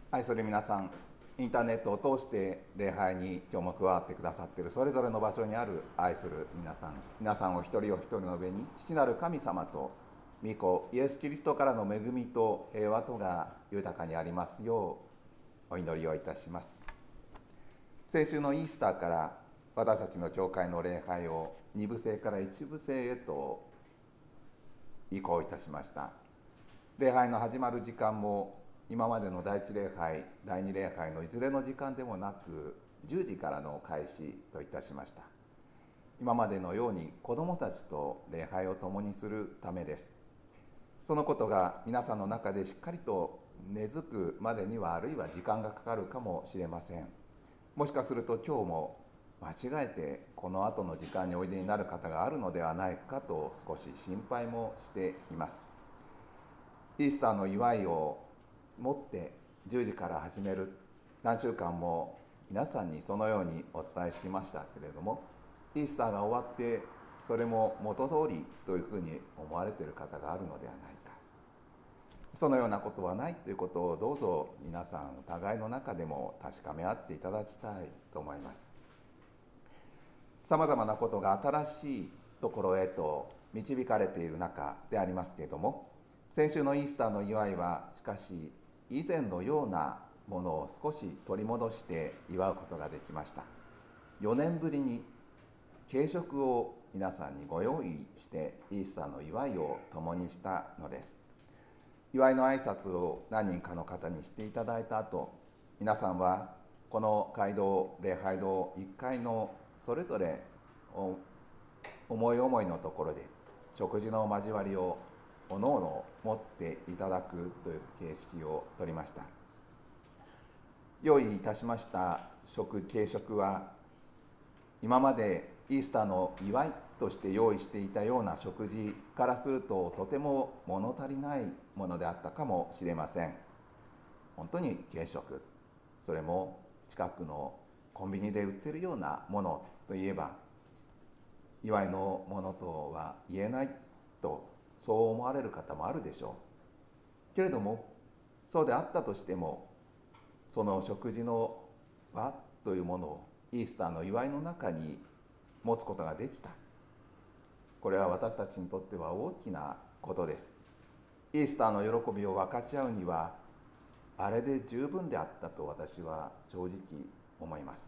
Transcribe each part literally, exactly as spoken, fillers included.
愛する皆さん、インターネットを通して礼拝に今日も加わってくださっているそれぞれの場所にある愛する皆さん、皆さんお一人お一人の上に父なる神様と御子イエス・キリストからの恵みと平和とが豊かにありますようお祈りをいたします。先週のイースターから私たちの教会の礼拝を二部制から一部制へと移行いたしました。礼拝の始まる時間も今までの第一礼拝、第二礼拝のいずれの時間でもなくじゅうじからの開始といたしました。今までのように子どもたちと礼拝を共にするためです。そのことが皆さんの中でしっかりと根付くまでにはあるいは時間がかかるかもしれません。もしかすると今日も間違えてこの後の時間においでになる方があるのではないかと少し心配もしています。イースターの祝いを持ってじゅうじから始める、何週間も皆さんにそのようにお伝えしましたけれども、イースターが終わってそれも元通りというふうに思われている方があるのではないか。そのようなことはないということをどうぞ皆さんお互いの中でも確かめ合っていただきたいと思います。さまざまなことが新しいところへと導かれている中でありますけれども、先週のイースターの祝いはしかし以前のようなものを少し取り戻して祝うことができました。よねんぶりに軽食を皆さんにご用意してイースターの祝いを共にしたのです。祝いの挨拶を何人かの方にしていただいた後、皆さんはこの街道礼拝堂いっかいのそれぞれ思い思いのところで食事の交わりをおのおの持っていただくという形式をとりました。用意いたしました食軽食は今までイースターの祝いとして用意していたような食事からするととても物足りないものであったかもしれません。本当に軽食、それも近くのコンビニで売っているようなものといえば祝いのものとは言えないとそう思われる方もあるでしょうけれども、そうであったとしてもその食事の輪というものをイースターの祝いの中に持つことができた。これは私たちにとっては大きなことです。イースターの喜びを分かち合うにはあれで十分であったと私は正直思います。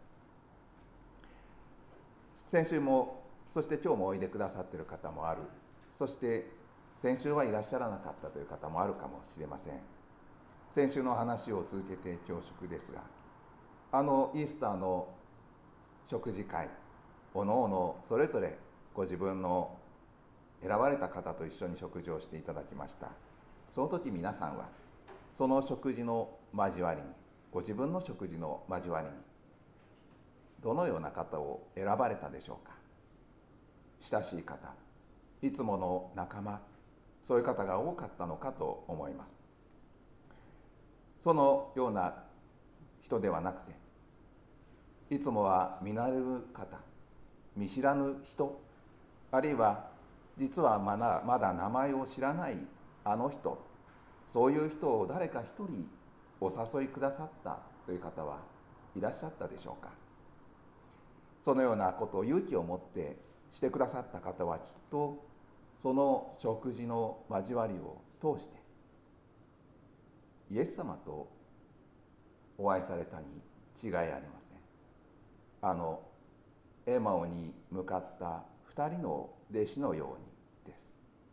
先週もそして今日もおいでくださっている方もある、そして先週はいらっしゃらなかったという方もあるかもしれません。先週の話を続けて恐縮ですが、あのイースターの食事会、おのおのそれぞれご自分の選ばれた方と一緒に食事をしていただきました。その時皆さんはその食事の交わりに、ご自分の食事の交わりにどのような方を選ばれたでしょうか。親しい方、いつもの仲間、そういう方が多かったのかと思います。そのような人ではなくて、いつもは見慣れる方、見知らぬ人、あるいは実はまだまだ名前を知らないあの人、そういう人を誰か一人お誘いくださったという方はいらっしゃったでしょうか。そのようなことを勇気を持ってしてくださった方はきっとその食事の交わりを通してイエス様とお会いされたに違いありません。あのエマオに向かった二人の弟子のようにです。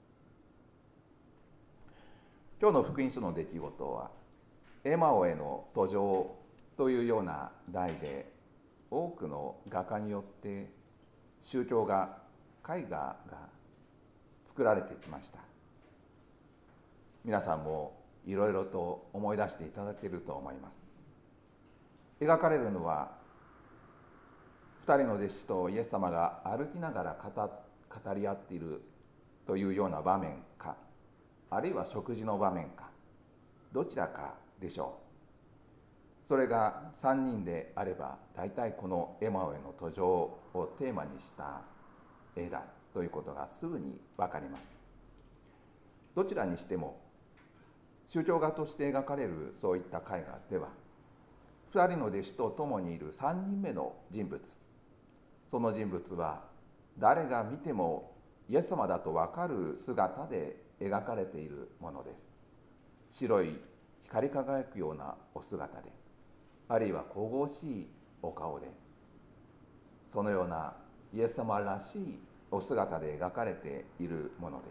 今日の福音書の出来事はエマオへの途上というような題で、多くの画家によって宗教画、絵画が作られてきました。皆さんもいろいろと思い出していただけると思います。描かれるのは二人の弟子とイエス様が歩きながら 語, 語り合っているというような場面か、あるいは食事の場面か、どちらかでしょう。それがさんにんであれば大体このエマオへの途上をテーマにした絵だということがすぐに分かります。どちらにしても宗教画として描かれるそういった絵画では、ふたりの弟子と共にいるさんにんめの人物、その人物は誰が見てもイエス様だと分かる姿で描かれているものです。白い光り輝くようなお姿で、あるいは神々しいお顔で、そのようなイエス様らしいお姿で描かれているものです。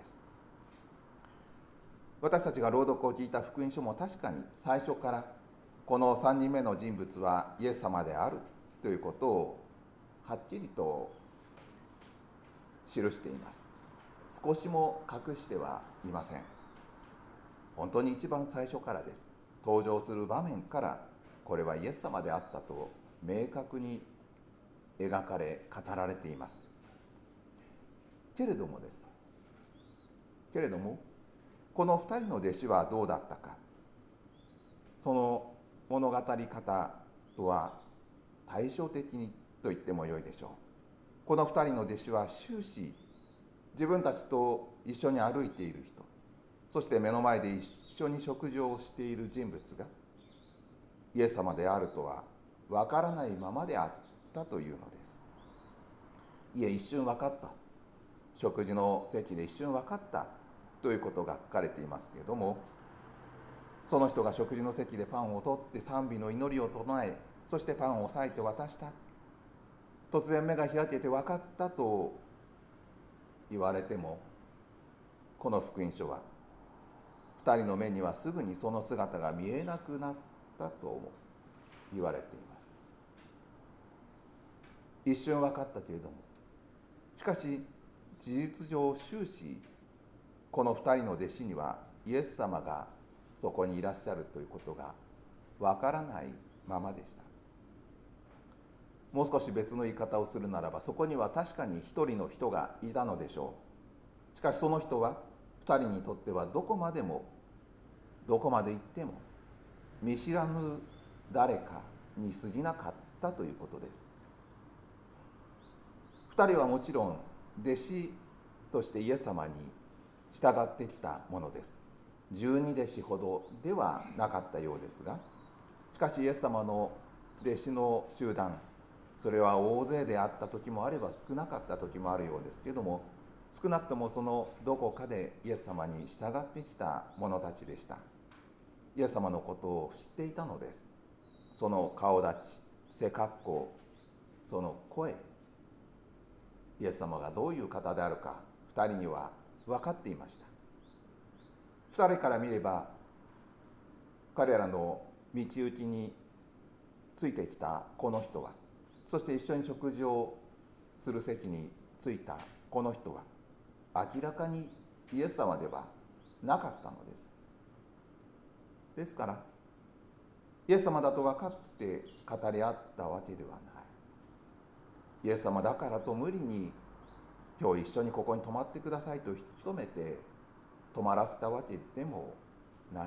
私たちが朗読を聞いた福音書も確かに最初からこのさんにんめの人物はイエス様であるということをはっきりと記しています。少しも隠してはいません。本当に一番最初からです。登場する場面からこれはイエス様であったと明確に描かれ語られています。けれどもですけれどもこのふたりの弟子はどうだったか、その物語方とは対照的にと言ってもよいでしょう。このふたりの弟子は終始自分たちと一緒に歩いている人、そして目の前で一緒に食事をしている人物がイエス様であるとは分からないままであったというのです。いえ、一瞬分かった、食事の席で一瞬分かったということが書かれていますけれども、その人が食事の席でパンを取って賛美の祈りを唱え、そしてパンを裂いて渡した。突然目が開けて分かったと言われても、この福音書はふたりの目にはすぐにその姿が見えなくなったと言われています。一瞬分かったけれども、しかし事実上終始このふたりの弟子にはイエス様がそこにいらっしゃるということが分からないままでした。もう少し別の言い方をするならば、そこには確かに一人の人がいたのでしょう。しかしその人はふたりにとってはどこまでもどこまで行っても見知らぬ誰かに過ぎなかったということです。ふたりはもちろん弟子としてイエス様に従ってきたものです。十二弟子ほどではなかったようですが、しかしイエス様の弟子の集団、それは大勢であった時もあれば少なかった時もあるようですけれども、少なくともそのどこかでイエス様に従ってきた者たちでした。イエス様のことを知っていたのです。その顔立ち、背格好、その声、イエス様がどういう方であるかふたりには分かっていました。ふたりから見れば彼らの道行きについてきたこの人は、そして一緒に食事をする席に着いたこの人は明らかにイエス様ではなかったのです。ですからイエス様だと分かって語り合ったわけではない。イエス様だからと無理に今日一緒にここに泊まってくださいと引き止めて泊まらせたわけでもない。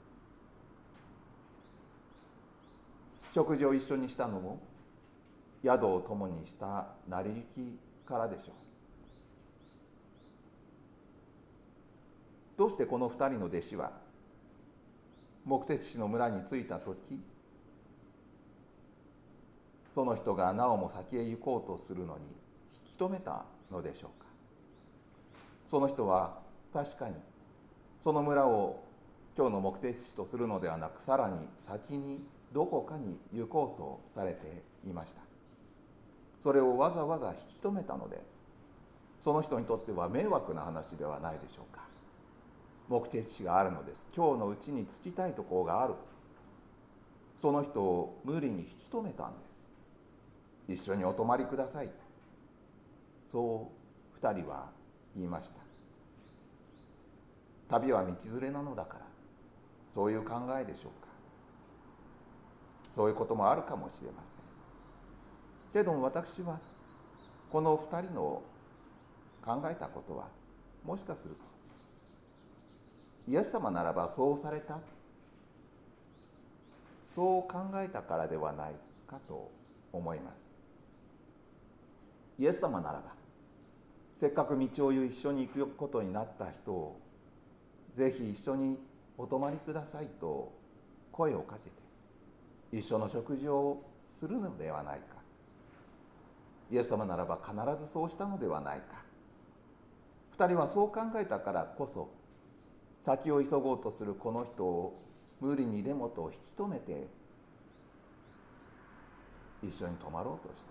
食事を一緒にしたのも宿を共にした成り行きからでしょう。どうしてこの二人の弟子は目的地の村に着いた時、その人がなおも先へ行こうとするのに引き止めたのでしょうか。その人は確かにその村を今日の目的地とするのではなく、さらに先にどこかに行こうとされていました。それをわざわざ引き止めたのです。その人にとっては迷惑な話ではないでしょうか。目的地があるのです。今日のうちに着きたいところがある。その人を無理に引き止めたんです。一緒にお泊まりください。そう二人は言いました。旅は道連れなのだから、そういう考えでしょうか。そういうこともあるかもしれません。けれども私はこの二人の考えたことは、もしかするとイエス様ならばそうされた、そう考えたからではないかと思います。イエス様ならばせっかく道を一緒に行くことになった人をぜひ一緒にお泊まりくださいと声をかけて一緒の食事をするのではないか。イエス様ならば必ずそうしたのではないか。二人はそう考えたからこそ、先を急ごうとするこの人を無理にでもと引き止めて一緒に泊まろうとした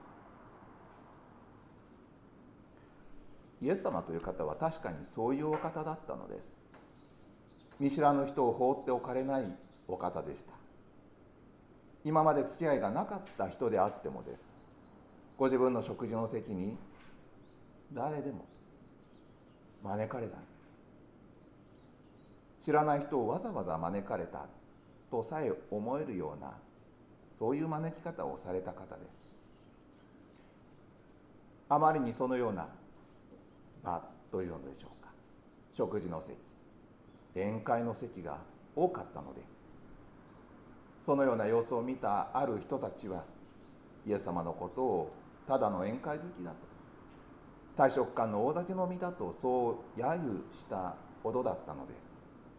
。イエス様という方は確かにそういうお方だったのです。見知らぬ人を放っておかれないお方でした。今まで付き合いがなかった人であってもです。ご自分の食事の席に誰でも招かれない。知らない人をわざわざ招かれたとさえ思えるような、そういう招き方をされた方です。あまりにそのような場というのでしょうか、食事の席、宴会の席が多かったので、そのような様子を見たある人たちはイエス様のことをただの宴会好きだと、大食漢の大酒飲みだとそう揶揄したほどだったのです。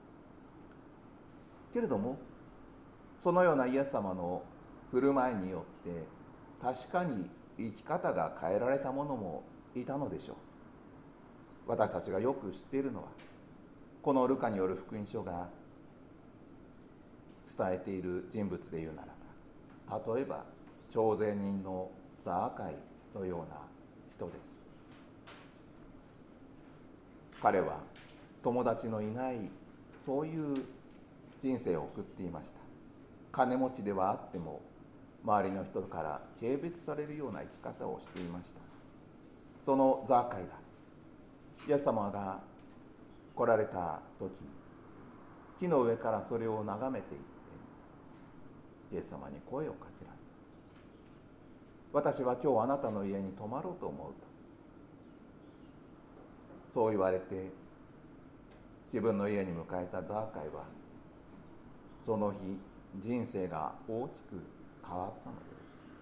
けれどもそのようなイエス様の振る舞いによって確かに生き方が変えられた者もいたのでしょう。私たちがよく知っているのは、このルカによる福音書が伝えている人物でいうならば、例えば徴税人のザーカイのような人です。彼は友達のいないそういう人生を送っていました。金持ちではあっても周りの人から軽蔑されるような生き方をしていました。そのザーカイがイエス様が来られた時に木の上からそれを眺めていってイエス様に声をかけられた。私は今日あなたの家に泊まろうと思うと、そう言われて自分の家に迎えたザーカイはその日人生が大きく変わったのです。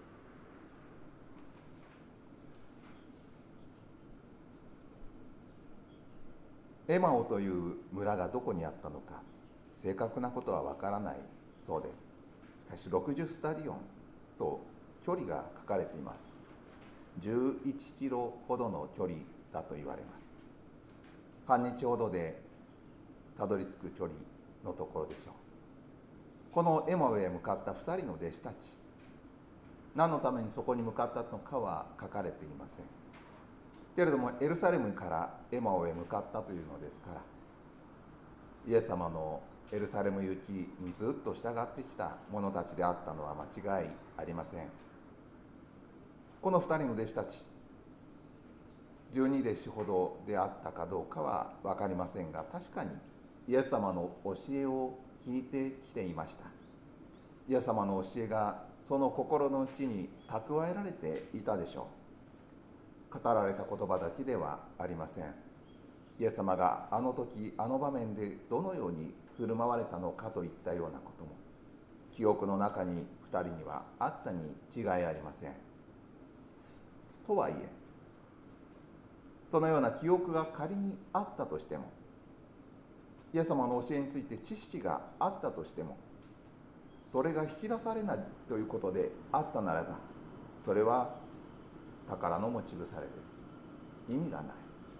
エマオという村がどこにあったのか正確なことはわからないそうです。しかしろくじゅうスタディオンと距離が書かれています。じゅういちキロほどの距離だと言われます。半日ほどでたどり着く距離のところでしょう。このエマオへ向かったふたりの弟子たち、何のためにそこに向かったのかは書かれていませんけれども、エルサレムからエマオへ向かったというのですから、イエス様のエルサレム行きにずっと従ってきた者たちであったのは間違いありません。このふたりの弟子たち、じゅうに弟子ほどであったかどうかは分かりませんが、確かにイエス様の教えを聞いてきていました。イエス様の教えがその心の内に蓄えられていたでしょう。語られた言葉だけではありません。イエス様があの時あの場面でどのように振る舞われたのかといったようなことも記憶の中にふたりにはあったに違いありません。とはいえ、そのような記憶が仮にあったとしても、イエス様の教えについて知識があったとしても、それが引き出されないということであったならば、それは宝の持ち腐れです。意味がない。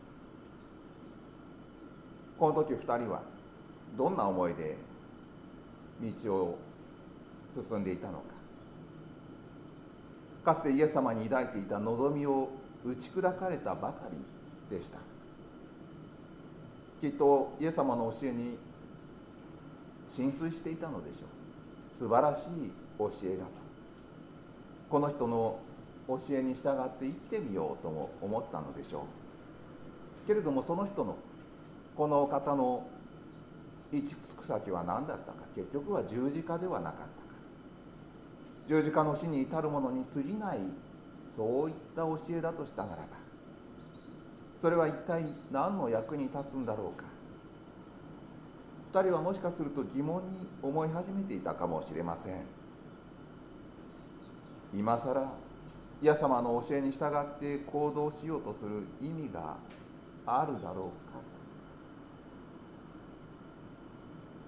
この時ふたりはどんな思いで道を進んでいたのか。かつてイエス様に抱いていた望みを打ち砕かれたばかりでした。きっとイエス様の教えに心酔していたのでしょう。素晴らしい教えだと、この人の教えに従って生きてみようとも思ったのでしょう。けれどもその人のこの方の行き着く先は何だったか。結局は十字架ではなかったか。十字架の死に至るものに過ぎない、そういった教えだとしたならば、それは一体何の役に立つんだろうか。二人はもしかすると疑問に思い始めていたかもしれません。今さらイエス様の教えに従って行動しようとする意味があるだろうか。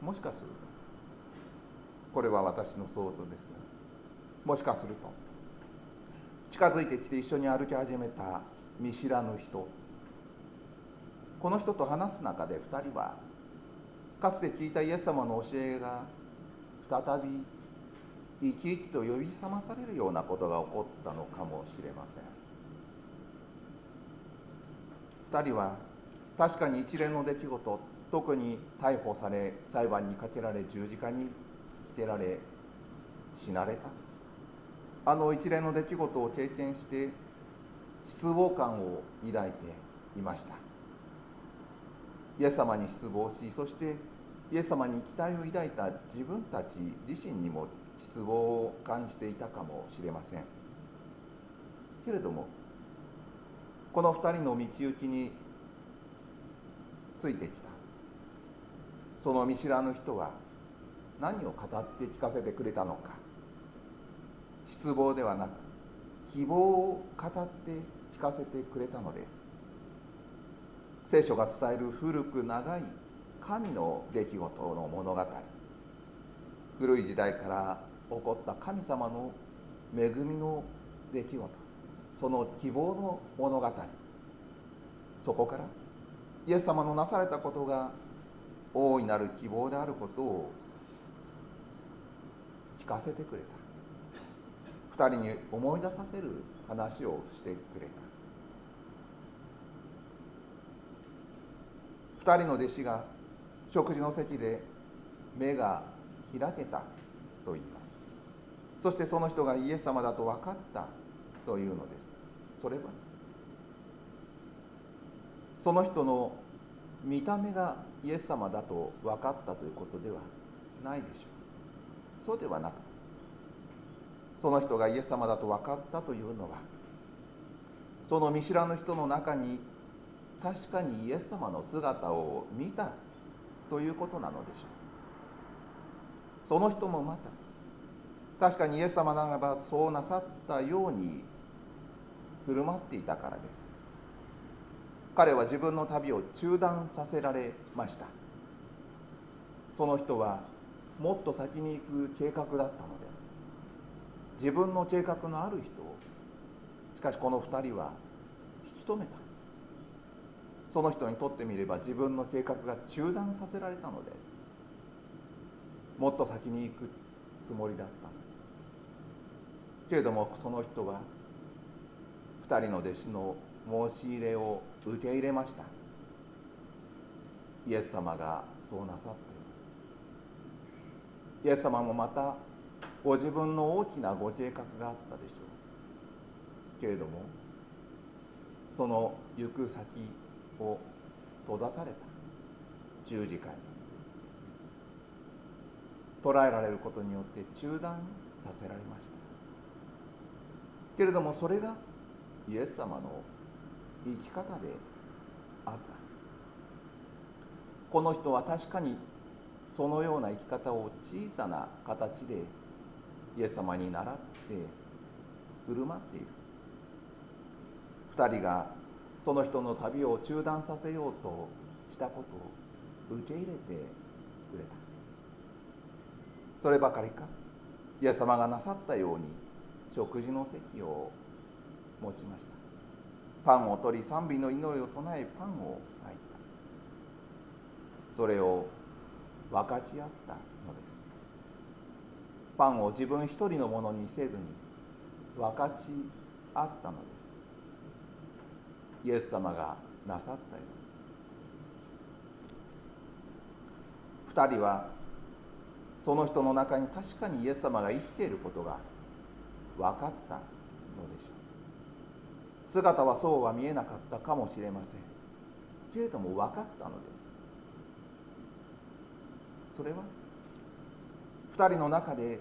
もしかすると、これは私の想像ですが、もしかすると近づいてきて一緒に歩き始めた見知らぬ人、この人と話す中でふたりはかつて聞いたイエス様の教えが再び生き生きと呼び覚まされるようなことが起こったのかもしれません。ふたりは確かに一連の出来事、特に逮捕され裁判にかけられ十字架につけられ死なれたあの一連の出来事を経験して失望感を抱いていました。イエス様に失望し、そしてイエス様に期待を抱いた自分たち自身にも失望を感じていたかもしれません。けれどもこの二人の道行きについてきたその見知らぬ人は何を語って聞かせてくれたのか。失望ではなく希望を語って聞かせてくれたのです。聖書が伝える古く長い神の出来事の物語、古い時代から起こった神様の恵みの出来事、その希望の物語、そこからイエス様のなされたことが大いなる希望であることを聞かせてくれた。二人に思い出させる話をしてくれた。二人の弟子が食事の席で目が開けたと言います。そしてその人がイエス様だと分かったというのです。それはその人の見た目がイエス様だと分かったということではないでしょう。そうではなく、その人がイエス様だと分かったというのは、その見知らぬ人の中に確かにイエス様の姿を見たということなのでしょう。その人もまた確かにイエス様ならばそうなさったように振る舞っていたからです。彼は自分の旅を中断させられました。その人はもっと先に行く計画だったのです。自分の計画のある人を、しかしこの二人は引き止めた。その人にとってみれば自分の計画が中断させられたのです。もっと先に行くつもりだったのに。けれどもその人は二人の弟子の申し入れを受け入れました。イエス様がそうなさったように、イエス様もまたご自分の大きなご計画があったでしょう。けれどもその行く先を閉ざされた十字架に捕らえられることによって中断させられました。けれどもそれがイエス様の生き方であった。この人は確かにそのような生き方を小さな形でイエス様に倣って振る舞っている。二人がその人の旅を中断させようとしたことを受け入れてくれた。そればかりか、イエス様がなさったように食事の席を持ちました。パンを取り賛美の祈りを唱えパンを裂いた。それを分かち合ったのです。パンを自分一人のものにせずに分かち合ったのです。イエス様がなさったように、二人はその人の中に確かにイエス様が生きていることが分かったのでしょう。姿はそうは見えなかったかもしれませんけれども分かったのです。それは二人の中で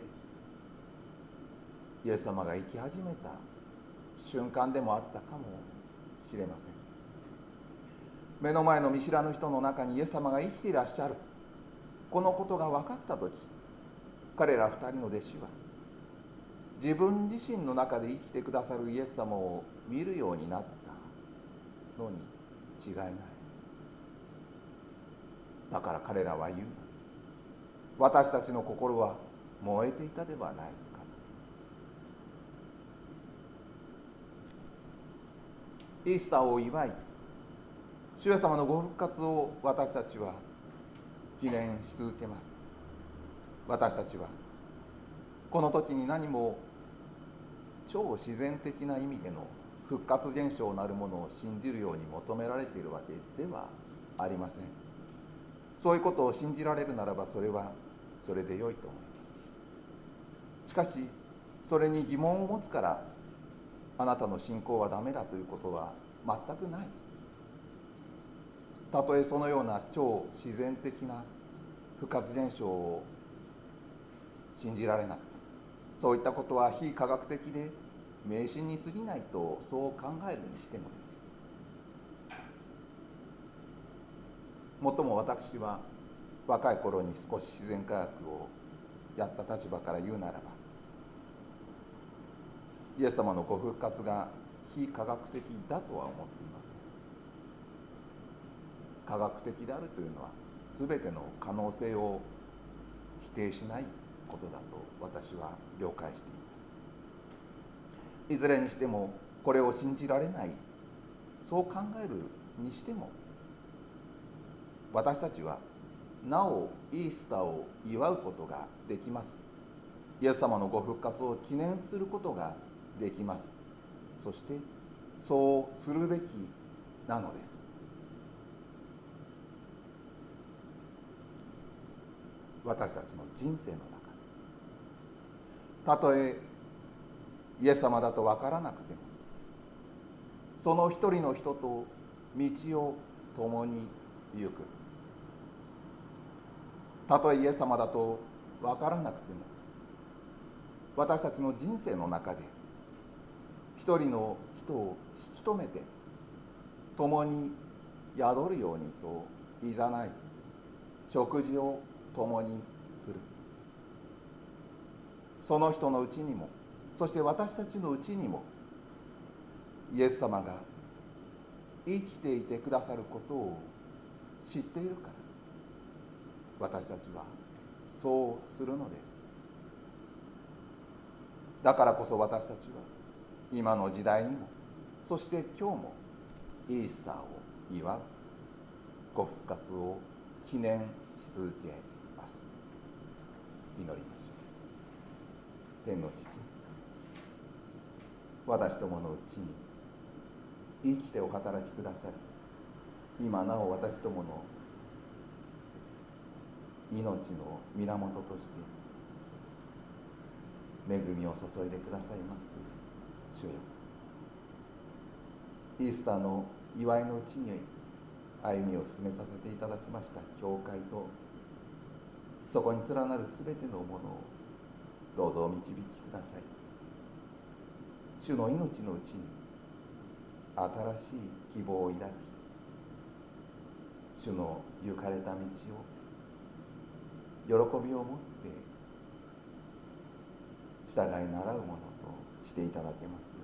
イエス様が生き始めた瞬間でもあったかもしれません。目の前の見知らぬ人の中にイエス様が生きていらっしゃる、このことが分かったとき、彼ら二人の弟子は自分自身の中で生きてくださるイエス様を見るようになったのに違いない。だから彼らは言うのです。 私たちの心は燃えていたではないかと。イースターを祝い、主イエス様のご復活を私たちは記念し続けます。私たちはこの時に何も超自然的な意味での復活現象なるものを信じるように求められているわけではありません。そういうことを信じられるならば、それはそれで良いと思います。しかしそれに疑問を持つからあなたの信仰はダメだということは全くない。たとえそのような超自然的な復活現象を信じられなくて、そういったことは非科学的で迷信に過ぎないとそう考えるにしてもです。もっとも私は若い頃に少し自然科学をやった立場から言うならば、イエス様のご復活が非科学的だとは思っていません。科学的であるというのは全ての可能性を否定しないことだと私は了解しています。いずれにしてもこれを信じられない、そう考えるにしても、私たちはなおイースターを祝うことができます。イエス様のご復活を記念することができます。そしてそうするべきなのです。私たちの人生の中で、たとえイエス様だと分からなくても、その一人の人と道を共に行く。たとえイエス様だと分からなくても、私たちの人生の中で一人の人を引き止めて共に宿るようにといざない、食事を共にする。その人のうちにも、そして私たちのうちにも、イエス様が生きていてくださることを知っているから、私たちはそうするのです。だからこそ私たちは今の時代にも、そして今日もイースターを祝うご復活を記念し続けます。祈りましょう。天の父、私どものうちに生きてお働きくださり、今なお私どもの命の源として恵みを注いでくださいます主よ。イースターの祝いのうちに歩みを進めさせていただきました教会と、そこに連なるすべてのものをどうぞお導きください。主の命のうちに新しい希望を抱き、主の行かれた道を喜びを持って従い習うものとしていただけますよ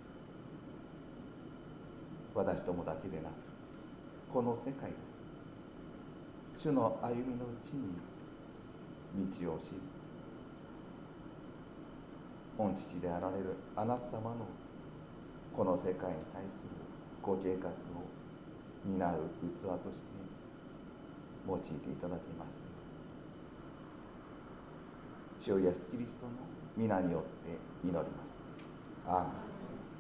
う、私どもだけでなくこの世界で主の歩みのうちに道を知り、御父であられるあなた様のこの世界に対するご計画を担う器として用いていただきます。主イエスキリストの皆によって祈ります。アーメン。